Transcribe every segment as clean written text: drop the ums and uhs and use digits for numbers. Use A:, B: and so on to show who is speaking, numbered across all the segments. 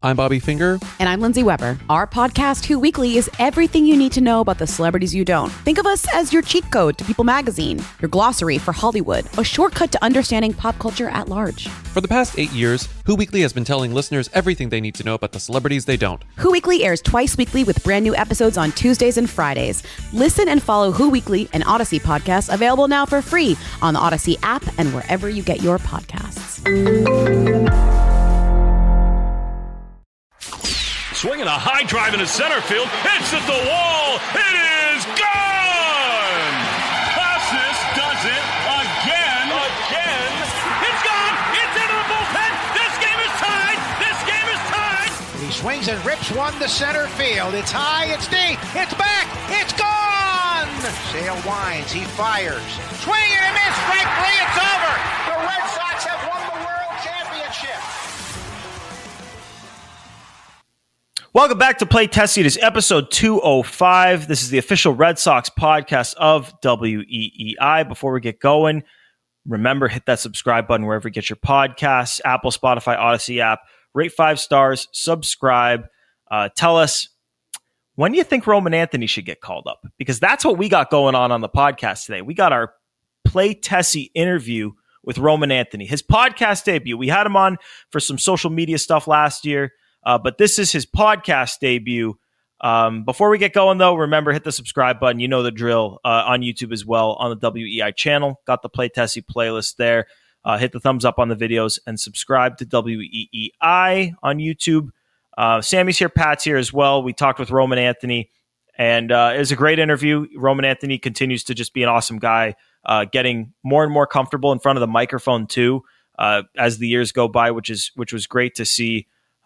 A: I'm Bobby Finger.
B: And I'm Lindsay Weber. Our podcast, Who Weekly, is everything you need to know about the celebrities you don't. Think of us as your cheat code to People Magazine, your glossary for Hollywood, a shortcut to understanding pop culture at large.
A: For the past 8 years, Who Weekly has been telling listeners everything they need to know about the celebrities they don't.
B: Who Weekly airs twice weekly with brand new episodes on Tuesdays and Fridays. Listen and follow Who Weekly, an Odyssey podcast, available now for free on the Odyssey app and wherever you get your podcasts.
C: Swinging a high drive into center field. Hits at the wall. It is gone! Casas does it again. It's gone! It's into the bullpen! This game is tied!
D: He swings and rips one to center field. It's high, it's deep, it's back, it's gone! Sale winds, he fires. Swing and a miss, strike three, it's over! The Red Sox have won the World Championship!
E: Welcome back to Play Tessie. It is episode 205. This is the official Red Sox podcast of WEEI. Before we get going, remember, hit that subscribe button wherever you get your podcasts, Apple, Spotify, Odyssey app. Rate 5 stars, subscribe. Tell us, when do you think Roman Anthony should get called up? Because that's what we got going on the podcast today. We got our Play Tessie interview with Roman Anthony, his podcast debut. We had him on for some social media stuff last year. But this is his podcast debut. Before we get going, though, remember, hit the subscribe button. You know the drill, on YouTube as well, on the WEI channel. Got the Play Tessie playlist there. Hit the thumbs up on the videos and subscribe to WEEI on YouTube. Sammy's here. Pat's here as well. We talked with Roman Anthony, and it was a great interview. Roman Anthony continues to just be an awesome guy, getting more and more comfortable in front of the microphone, too, as the years go by, which was great to see.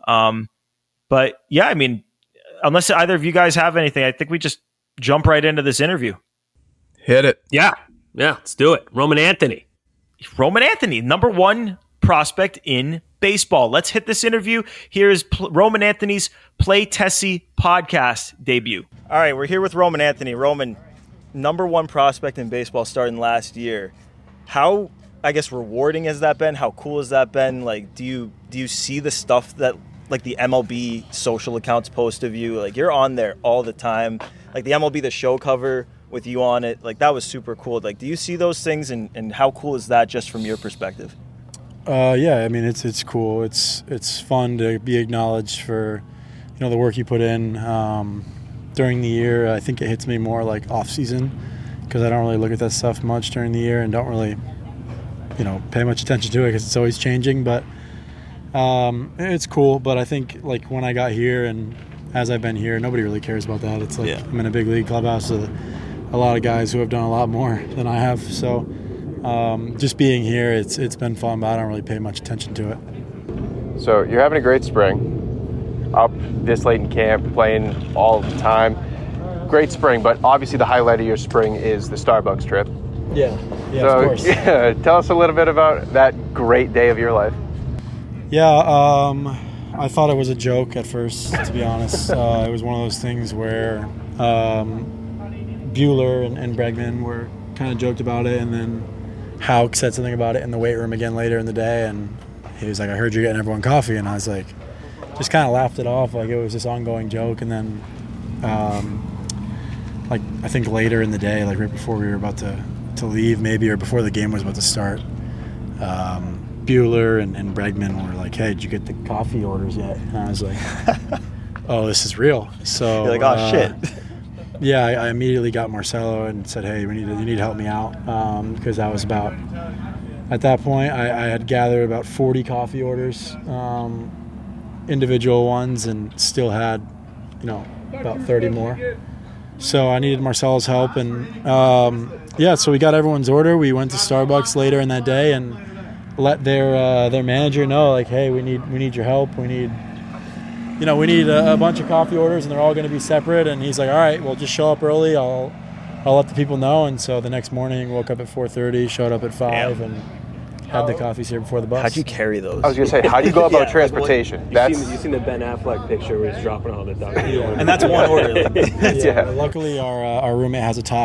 E: But yeah, I mean, unless either of you guys have anything, I think we just jump right into this interview.
F: Hit it.
G: Yeah, let's do it. Roman Anthony,
E: number one prospect in baseball. Let's hit this interview. Here is Roman Anthony's Play Tessie podcast debut. All right, we're here with Roman Anthony. Roman, number one prospect in baseball starting last year. How, I guess, rewarding has that been? How cool has that been? Like, do you see the stuff that, like, the MLB social accounts post of you? Like, you're on there all the time. Like, the MLB The Show cover with you on it, like, that was super cool. Like, do you see those things, and how cool is that just from your perspective?
H: Yeah, I mean, it's cool. It's fun to be acknowledged for, the work you put in during the year. I think it hits me more like off season, because I don't really look at that stuff much during the year and don't really pay much attention to it because it's always changing. But it's cool. But I think, like, when I got here and as I've been here, nobody really cares about that. It's like, yeah, I'm in a big league clubhouse with a lot of guys who have done a lot more than I have. So just being here, it's been fun, but I don't really pay much attention to it.
F: So you're having a great spring. Up this late in camp, playing all the time. Great spring, but obviously the highlight of your spring is the Starbucks trip.
H: Yeah,
F: so,
H: of course.
F: Yeah, tell us a little bit about that great day of your life.
H: Yeah, I thought it was a joke at first, to be honest. It was one of those things where Bueller and Bregman were kind of joked about it, and then Houck said something about it in the weight room again later in the day, and he was like, I heard you're getting everyone coffee, and I was like, just kind of laughed it off like it was this ongoing joke. And then like, I think later in the day, like right before we were about to leave maybe, or before the game was about to start, Bueller and Bregman were like, hey, did you get the coffee orders yet? And I was like, oh, this is real. So
E: you're like, oh, shit.
H: Yeah, I immediately got Marcelo and said, hey, you need to help me out, because I was about, at that point, I had gathered about 40 coffee orders, individual ones, and still had, about 30 more. So I needed Marcelo's help, and so we got everyone's order. We went to Starbucks later in that day and let their manager know, like, hey, we need your help. We need a bunch of coffee orders, and they're all going to be separate. And he's like, all right, well, just show up early. I'll let the people know. And so the next morning, woke up at 4:30, showed up at 5, and had the coffees here before the bus.
E: How'd you carry those?
F: I was going to say, how do you go about transportation?
G: You've seen the Ben Affleck picture where he's dropping all the dog.
E: And that's one order.
H: Luckily, our roommate has a Tahoe,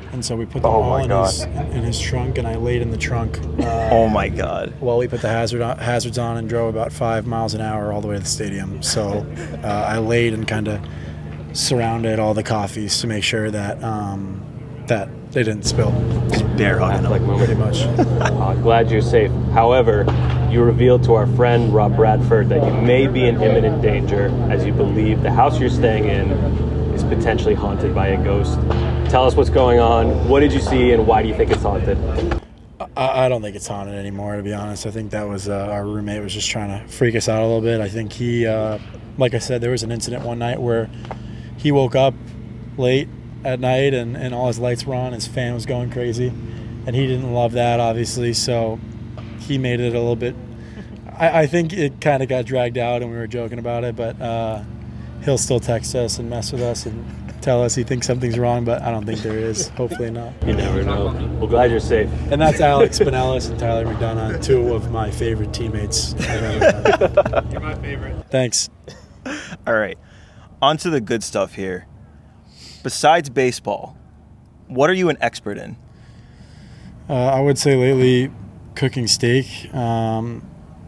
H: And so we put them all in his trunk, and I laid in the trunk.
E: Oh my God!
H: While we put the hazards on and drove about 5 miles an hour all the way to the stadium. So I laid and kind of surrounded all the coffees to make sure that that they didn't spill.
E: Just bear hugging them.
G: Like moment.
H: Pretty much.
G: Glad you're safe. However, you revealed to our friend Rob Bradford that you may be in imminent danger as you believe the house you're staying in is potentially haunted by a ghost. Tell us what's going on. What did you see, and why do you think it's haunted?
H: I don't think it's haunted anymore, to be honest. I think that was our roommate was just trying to freak us out a little bit. I think he, like I said, there was an incident one night where he woke up late at night and all his lights were on, his fan was going crazy, and he didn't love that, obviously, so he made it a little bit. I think it kind of got dragged out and we were joking about it, but he'll still text us and mess with us and tell us he thinks something's wrong, but I don't think there is. Hopefully not.
G: You never know. Well, glad you're safe.
H: And that's Alex Spinellis and Tyler McDonough, two of my favorite teammates I've ever had.
I: You're my favorite.
H: Thanks.
E: All right, on to the good stuff here. Besides baseball, what are you an expert in?
H: I would say lately cooking steak, and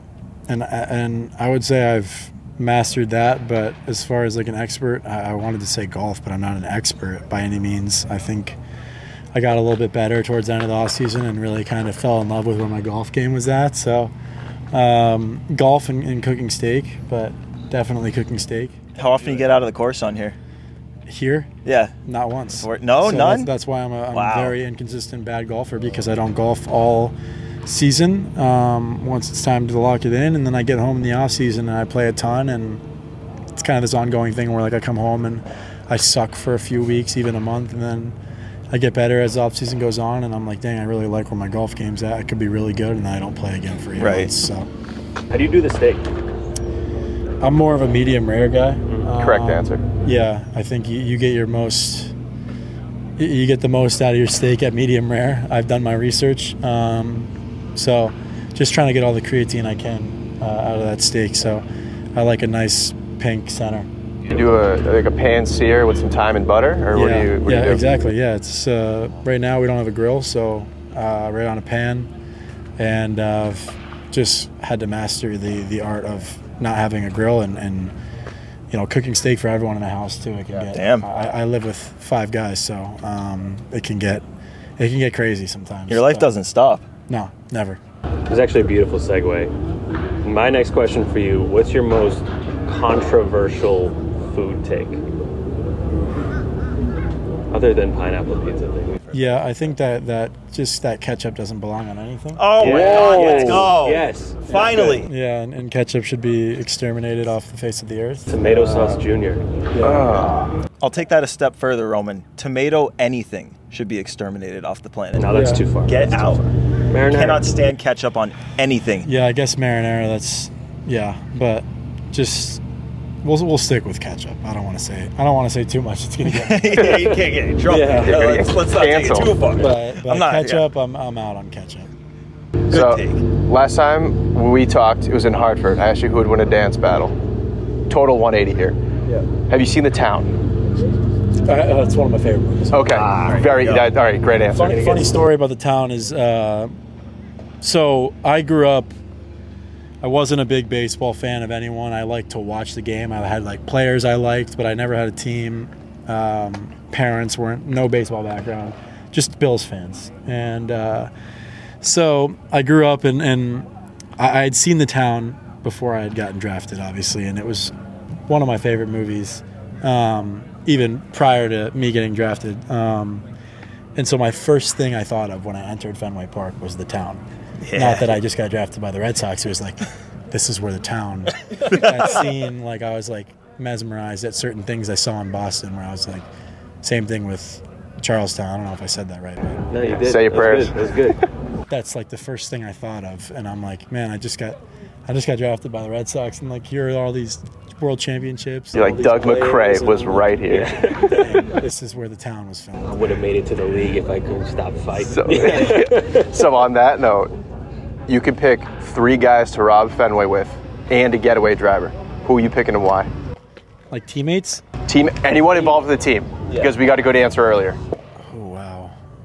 H: I would say I've mastered that. But as far as like an expert, I wanted to say golf, but I'm not an expert by any means. I think I got a little bit better towards the end of the off season and really kind of fell in love with where my golf game was at. So golf and cooking steak, but definitely cooking steak.
E: How often you get out of the course on here?
H: Here?
E: Yeah.
H: Not once.
E: None?
H: That's why I'm a very inconsistent bad golfer, because I don't golf all season. Once it's time to lock it in, and then I get home in the off season and I play a ton, and it's kind of this ongoing thing where like I come home and I suck for a few weeks, even a month, and then I get better as the off season goes on, and I'm like, dang, I really like where my golf game's at. I could be really good, and then I don't play again for 8 months. So
G: how do you do the steak?
H: I'm more of a medium rare guy.
F: Correct answer.
H: Yeah, I think you get your most. You get the most out of your steak at medium rare. I've done my research, so just trying to get all the creatine I can out of that steak. So I like a nice pink center.
F: You do a pan sear with some thyme and butter, or what do you do?
H: Exactly. Yeah, it's right now we don't have a grill, so right on a pan, and just had to master the art of not having a grill and you know, cooking steak for everyone in the house too. It can get.
E: Damn.
H: I live with 5 guys, so it can get crazy sometimes.
E: Your life doesn't stop.
H: No, never.
G: It's actually a beautiful segue. My next question for you: what's your most controversial food take, other than pineapple pizza?
H: Yeah, I think that just that ketchup doesn't belong on anything.
E: Oh my God, let's go!
G: Yes,
E: finally.
H: Yeah, and ketchup should be exterminated off the face of the earth.
G: Tomato sauce junior.
E: I'll take that a step further, Roman. Tomato anything should be exterminated off the planet.
G: No, that's too far.
E: Get out.
G: Marinara.
E: Cannot stand ketchup on anything.
H: Yeah, I guess marinara. But just we'll stick with ketchup. I don't want to say too much. It's gonna get.
E: Yeah, you can't get in trouble.
H: Yeah.
E: Let's not take it too far.
H: But
E: I'm not
H: ketchup. I'm out on ketchup.
F: So last time we talked, it was in Hartford. I asked you who would win a dance battle. Total 180 here.
H: Yeah.
F: Have you seen The Town?
H: It's one of my favorite movies.
F: Okay. All right, great answer.
H: Funny story about The Town is, so I grew up, I wasn't a big baseball fan of anyone. I liked to watch the game. I had like players I liked, but I never had a team. Parents no baseball background, just Bills fans. And so I grew up and I had seen The Town before I had gotten drafted, obviously, and it was one of my favorite movies, even prior to me getting drafted. And so my first thing I thought of when I entered Fenway Park was The Town. Yeah. Not that I just got drafted by the Red Sox. It was like, this is where The Town. That scene, like I was like mesmerized at certain things I saw in Boston where I was like, same thing with Charlestown. I don't know if I said that right. But
G: no, you did.
F: Say your prayers.
G: That was good.
H: That's like the first thing I thought of. And I'm like, man, I just got drafted by the Red Sox, and like here are all these world championships.
F: You're like, Doug McRae was right here.
H: Yeah. This is where The Town was filmed.
G: I would have made it to the league if I couldn't stop fighting.
F: So on that note, you could pick 3 guys to rob Fenway with and a getaway driver. Who are you picking and why?
H: Like teammates?
F: Anyone involved with the team, because we got to go to answer earlier.
H: Oh, wow.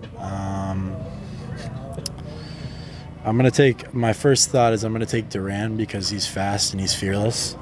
H: my first thought is I'm going to take Duran because he's fast and he's fearless.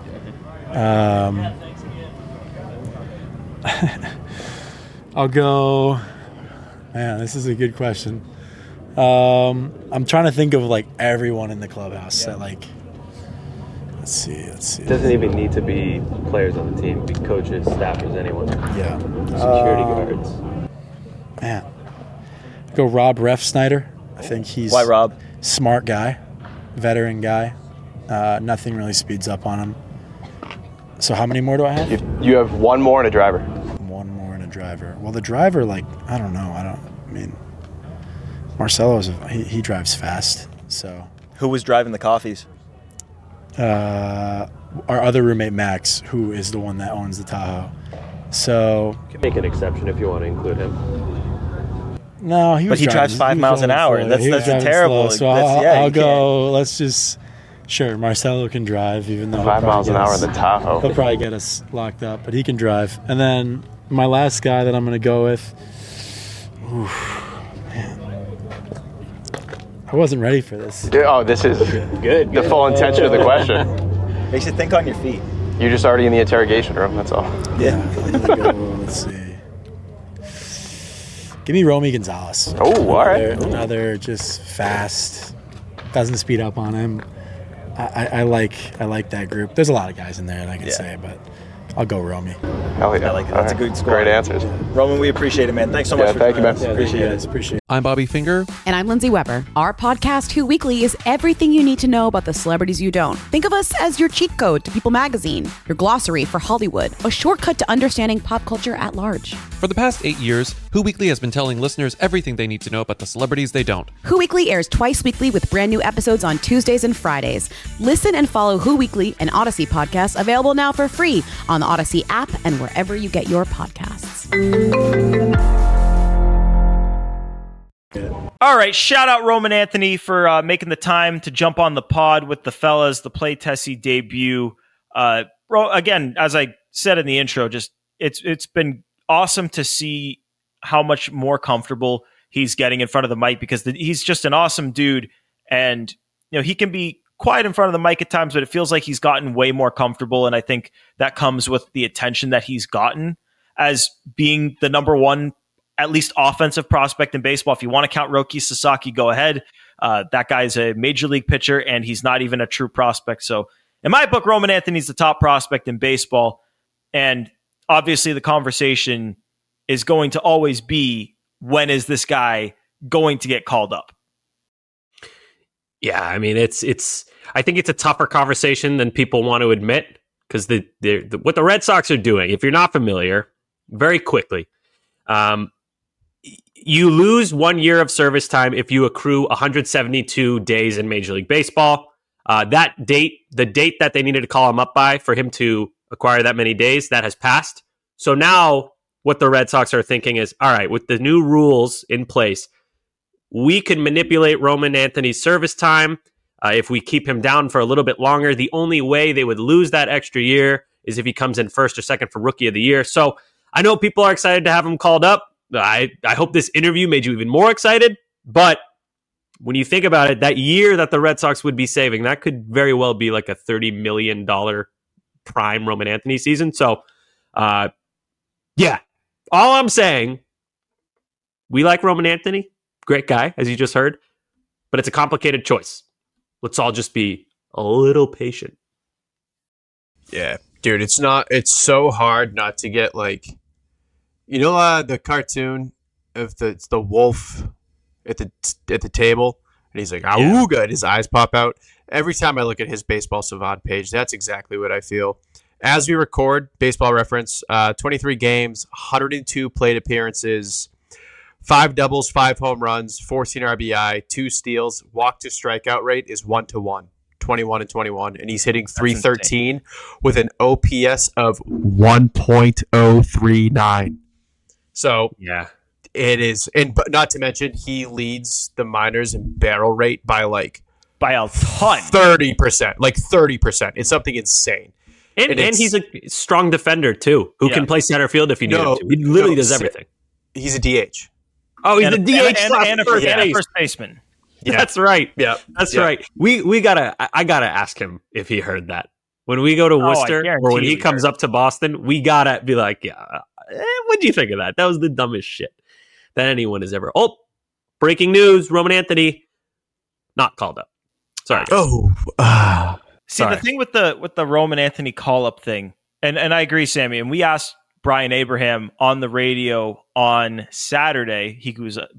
H: I'll go, man, this is a good question. I'm trying to think of like everyone in the clubhouse that like, let's see.
G: It doesn't even need to be players on the team. It could be coaches, staffers, anyone.
H: Yeah.
G: Security guards.
H: Man. Go Rob Refsnyder. I think he's
E: Why Rob?
H: Smart guy, veteran guy. Nothing really speeds up on him. So how many more do I have?
F: You have one more and a driver.
H: One more and a driver. Well, the driver, like, I don't know. Marcelo, he drives fast. So
E: Who was driving the coffees?
H: our other roommate, Max, who is the one that owns the Tahoe. So
G: You can make an exception if you want to include him.
H: no, he was
E: But he drives 5 miles an hour.
H: slow.
E: That's
H: He was driving
E: terrible.
H: slow. So I'll
E: You
H: go. Let's just. Sure, Marcelo can drive, even though
F: 5 miles an hour in the Tahoe.
H: He'll probably get us locked up, but he can drive. And then my last guy that I'm going to go with. Man. I wasn't ready for this.
F: This is
G: Good.
F: the full intention of the question.
E: Makes you think on your feet.
F: You're just already in the interrogation room, that's all.
H: Yeah. I'm gonna go, let's see. Give me Romy Gonzalez.
F: Oh, all right.
H: Another just fast. Doesn't speed up on him. I like that group. There's a lot of guys in there that I can say, but I'll go Romy.
F: Hell yeah.
E: I like it. That's a good score.
F: Great answers.
E: Roman, we appreciate it, man. Thanks so much for
F: thank you,
E: joining
F: man.
E: us. Appreciate it.
H: Appreciate it.
A: I'm Bobby Finger.
B: And I'm Lindsay Weber. Our podcast, Who Weekly, is everything you need to know about the celebrities you don't. Think of us as your cheat code to People Magazine, your glossary for Hollywood, a shortcut to understanding pop culture at large.
A: For the past 8 years, Who Weekly has been telling listeners everything they need to know about the celebrities they don't.
B: Who Weekly airs twice weekly with brand new episodes on Tuesdays and Fridays. Listen and follow Who Weekly, an Odyssey podcast, available now for free on the Odyssey app and wherever you get your podcasts.
E: All right, shout out Roman Anthony for making the time to jump on the pod with the fellas, the Play Tessie debut. Again, as I said in the intro, just it's been awesome to see how much more comfortable he's getting in front of the mic because he's just an awesome dude, and he can be quiet in front of the mic at times, but it feels like he's gotten way more comfortable, and I think that comes with the attention that he's gotten as being the number one, at least offensive prospect in baseball. If you want to count Roki Sasaki, go ahead. That guy's a major league pitcher, and he's not even a true prospect. So in my book, Roman Anthony's the top prospect in baseball. And obviously the conversation is going to always be, when is this guy going to get called up?
G: Yeah, I mean, I think it's a tougher conversation than people want to admit because what the Red Sox are doing, if you're not familiar, very quickly, you lose 1 year of service time if you accrue 172 days in Major League Baseball. The date that they needed to call him up by for him to acquire that many days, that has passed. So now what the Red Sox are thinking is, all right, with the new rules in place, we can manipulate Roman Anthony's service time. If we keep him down for a little bit longer, the only way they would lose that extra year is if he comes in first or second for Rookie of the Year. So I know people are excited to have him called up. I hope this interview made you even more excited. But when you think about it, that year that the Red Sox would be saving, that could very well be like a $30 million prime Roman Anthony season. So, yeah, all I'm saying, we like Roman Anthony. Great guy, as you just heard. But it's a complicated choice. Let's all just be a little patient.
F: Yeah, dude, it's so hard not to get the cartoon of the wolf at the table, and he's like, "Awooga," and his eyes pop out. Every time I look at his Baseball Savant page, that's exactly what I feel. As we record, Baseball Reference, 23 games, 102 plate appearances, 5 doubles, 5 home runs, 14 RBI, 2 steals. Walk to strikeout rate is 1-to-1, 21-21, and he's hitting .313 with an OPS of 1.039. So
G: yeah,
F: it is, but not to mention he leads the minors in barrel rate by a ton, 30%, 30%. It's something insane.
G: And he's a strong defender too, who can play center field if you need him to. He literally does everything.
F: He's a DH.
G: Oh, he's a DH
E: and a first baseman.
G: That's right.
F: Yeah,
G: that's right. I gotta ask him if he heard that when we go to Worcester or when he comes up to Boston. We gotta be like, what do you think of that? That was the dumbest shit that anyone has ever. Oh, breaking news: Roman Anthony not called up. Sorry.
E: See, the thing with the Roman Anthony call up thing, and I agree, Sammy. And we asked Brian Abraham on the radio on Saturday. He was a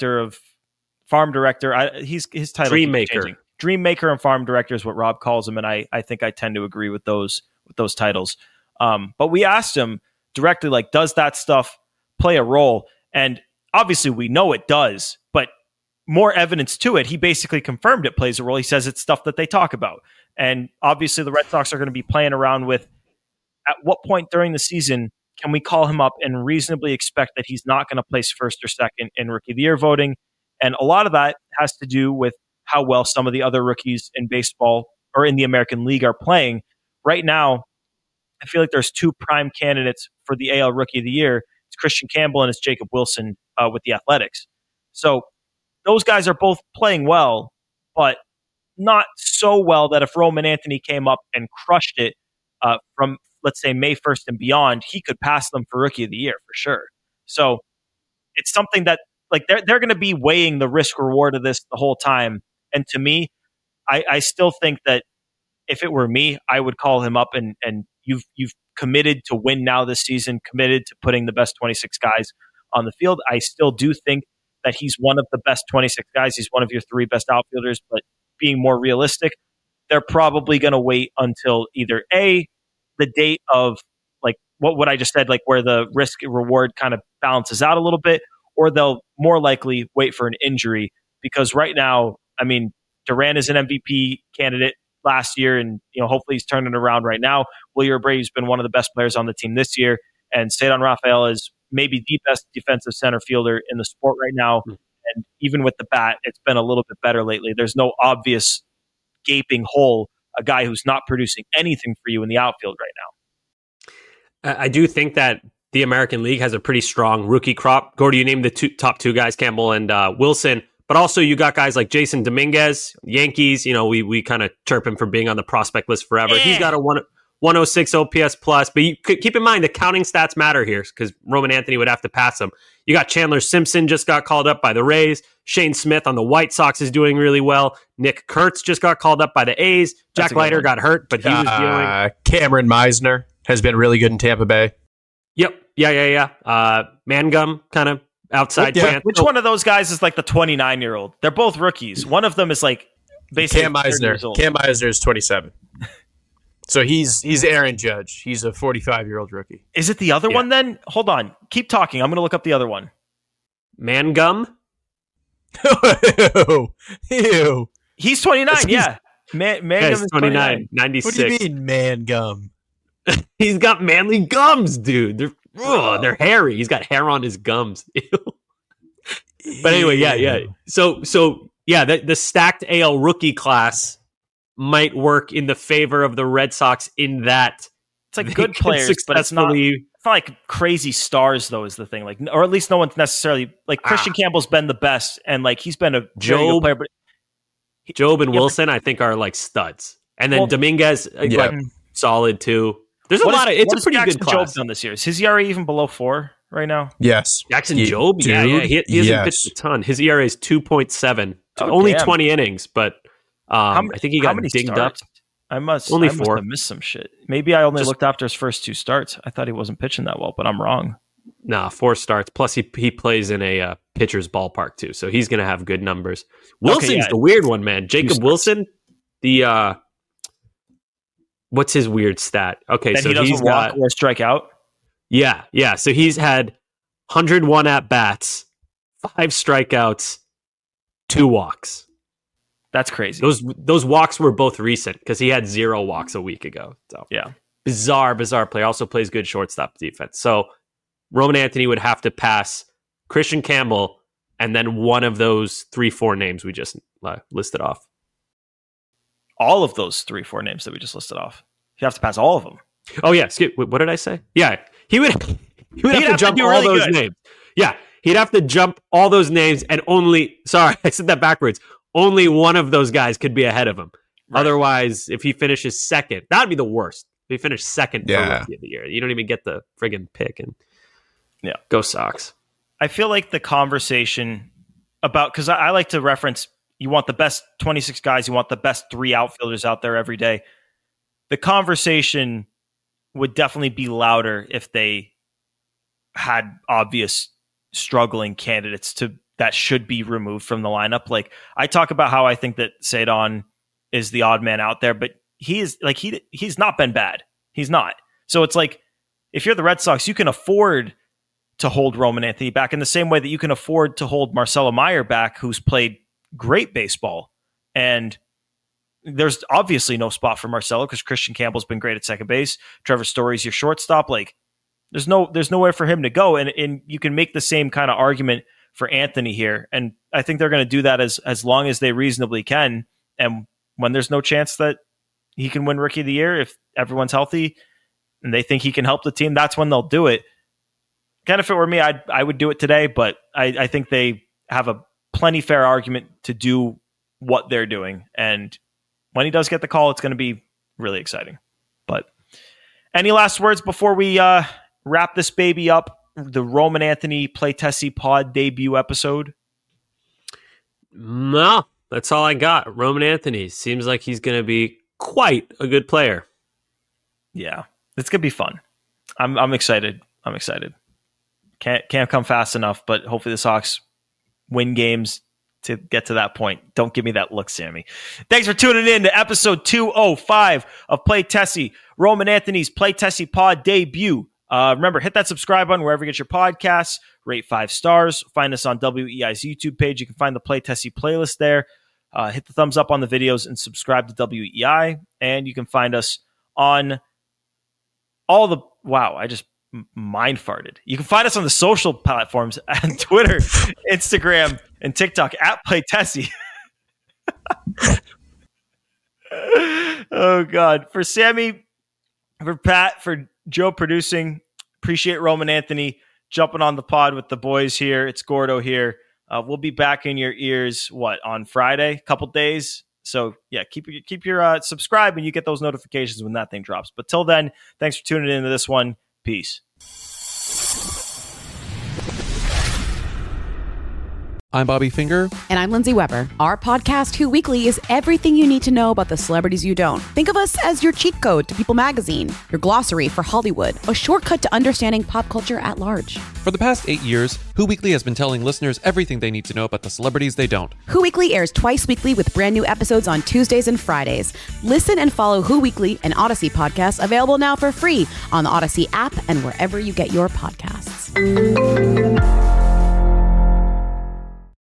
E: farm director. His title Dreammaker and farm director is what Rob calls him, and I think I tend to agree with those titles. But we asked him directly, like, does that stuff play a role? And obviously we know it does, but more evidence to it. He basically confirmed it plays a role. He says it's stuff that they talk about. And obviously the Red Sox are going to be playing around with, at what point during the season can we call him up and reasonably expect that he's not going to place first or second in Rookie of the Year voting? And a lot of that has to do with how well some of the other rookies in baseball or in the American League are playing. Right now, I feel like there's two prime candidates for the AL Rookie of the Year. It's Christian Campbell and it's Jacob Wilson with the Athletics. So those guys are both playing well, but not so well that if Roman Anthony came up and crushed it from, let's say, May 1st and beyond, he could pass them for Rookie of the Year for sure. So it's something that, like, they're going to be weighing the risk reward of this the whole time. And to me, I still think that if it were me, I would call him up and you've committed to win now this season, committed to putting the best 26 guys on the field. I still do think that he's one of the best 26 guys. He's one of your three best outfielders, but being more realistic, they're probably going to wait until either the date of, like, what I just said, like where the risk reward kind of balances out a little bit, or they'll more likely wait for an injury, because right now, I mean, Duran is an MVP candidate last year, and hopefully he's turning it around right now. Wilyer Brady's been one of the best players on the team this year, and Cedar Rafael is maybe the best defensive center fielder in the sport right now. And even with the bat, it's been a little bit better lately. There's no obvious gaping hole, a guy who's not producing anything for you in the outfield right now.
G: I do think that the American League has a pretty strong rookie crop. Gordy, you named the top two guys, Campbell and Wilson, but also you got guys like Jason Dominguez, Yankees. We kind of chirp him for being on the prospect list forever. Yeah. He's got a 106 OPS plus, but you could keep in mind the counting stats matter here because Roman Anthony would have to pass him. You got Chandler Simpson just got called up by the Rays. Shane Smith on the White Sox is doing really well. Nick Kurtz just got called up by the A's. Jack Leiter got hurt, but he was dealing.
F: Cameron Meisner has been really good in Tampa Bay.
G: Yep. Yeah. Mangum kind of outside chance.
E: Which one of those guys is like the 29-year-old? They're both rookies. One of them is like basically
F: Cam Meisner. Cam Meisner is 27. So he's Aaron Judge. He's a 45-year-old rookie.
E: Is it the other one then? Hold on. Keep talking. I'm going to look up the other one.
G: Mangum?
F: Ew.
E: He's 29, yeah. Mangum is
G: 29, 96.
F: What do you mean, Mangum?
G: He's got manly gums, dude. They're hairy. He's got hair on his gums. But anyway, yeah. So the stacked AL rookie class might work in the favor of the Red Sox in that
E: it's like good players, but it's not like crazy stars, though, is the thing. Like, or at least no one's necessarily like Christian Campbell's been the best, and like he's been a very good player. But
G: Job and Wilson, I think, are like studs, and then Dominguez, like, solid too. There's a lot of. It's a pretty good class.
E: Job's done this year. Is his ERA even below 4 right now?
F: Yes,
G: Jackson Job. Dude, yeah. He hasn't pitched a ton. His ERA is 2.7. Only 20 innings, but. I think he got dinged up.
E: I must have missed some shit. Maybe I only looked after his first 2 starts. I thought he wasn't pitching that well, but I'm wrong.
G: Nah, 4 starts. Plus, he plays in a pitcher's ballpark too, so he's going to have good numbers. Wilson's the weird one, man. Jacob Wilson, the what's his weird stat? Okay,
E: that
G: so
E: he doesn't walk or strike out.
G: Yeah. So he's had 101 at bats, 5 strikeouts, 2 walks.
E: That's crazy.
G: Those walks were both recent because he had 0 walks a week ago. So
E: yeah,
G: bizarre player. Also plays good shortstop defense. So Roman Anthony would have to pass Christian Campbell and then one of those 3-4 names we just listed off.
E: All of those 3-4 names that we just listed off. You have to pass all of them.
G: Oh yeah. What did I say? Yeah, he would have to jump all those names. Yeah, he'd have to jump all those names and only. Sorry, I said that backwards.
I: only one of those guys could be ahead of him.
E: Right.
I: Otherwise, if he finishes second, that would be the worst. If he finished second for Rookie of the Year, you don't even get the friggin' pick. And go Sox.
E: I feel like the conversation about, because I like to reference, you want the best 26 guys, you want the best 3 outfielders out there every day. The conversation would definitely be louder if they had obvious struggling candidates that should be removed from the lineup. Like, I talk about how I think that Cedon is the odd man out there, but he's not been bad. He's not. So it's like, if you're the Red Sox, you can afford to hold Roman Anthony back in the same way that you can afford to hold Marcelo Meyer back, who's played great baseball. And there's obviously no spot for Marcelo because Christian Campbell's been great at second base. Trevor Story's your shortstop. Like, there's nowhere for him to go. And you can make the same kind of argument for Anthony here. And I think they're going to do that as long as they reasonably can. And when there's no chance that he can win Rookie of the Year, if everyone's healthy and they think he can help the team, that's when they'll do it. Kind of, if it were me, I would do it today, but I think they have a plenty fair argument to do what they're doing. And when he does get the call, it's going to be really exciting. But any last words before we wrap this baby up? The Roman Anthony Play Tessie Pod debut episode?
I: No, that's all I got. Roman Anthony seems like he's going to be quite a good player.
E: Yeah, it's going to be fun. I'm excited. I'm excited. Can't come fast enough, but hopefully the Sox win games to get to that point. Don't give me that look, Sammy. Thanks for tuning in to episode 205 of Play Tessie, Roman Anthony's Play Tessie Pod debut. Remember, hit that subscribe button wherever you get your podcasts. Rate 5 stars. Find us on WEI's YouTube page. You can find the Play Tessie playlist there. Hit the thumbs up on the videos and subscribe to WEI. And you can find us on all the... Wow, I just mind farted. You can find us on the social platforms on Twitter, Instagram, and TikTok at Play Tessie. Oh, God. For Sammy, for Pat, for Joe producing, appreciate Roman Anthony jumping on the pod with the boys here. It's Gordo here. We'll be back in your ears, on Friday? Couple days. So, yeah, keep your subscribe and you get those notifications when that thing drops. But till then, thanks for tuning into this one. Peace.
A: I'm Bobby Finger.
B: And I'm Lindsay Weber. Our podcast, Who Weekly, is everything you need to know about the celebrities you don't. Think of us as your cheat code to People Magazine, your glossary for Hollywood, a shortcut to understanding pop culture at large.
A: For the past 8 years, Who Weekly has been telling listeners everything they need to know about the celebrities they don't.
B: Who Weekly airs twice weekly with brand new episodes on Tuesdays and Fridays. Listen and follow Who Weekly, an Odyssey podcast, available now for free on the Odyssey app and wherever you get your podcasts.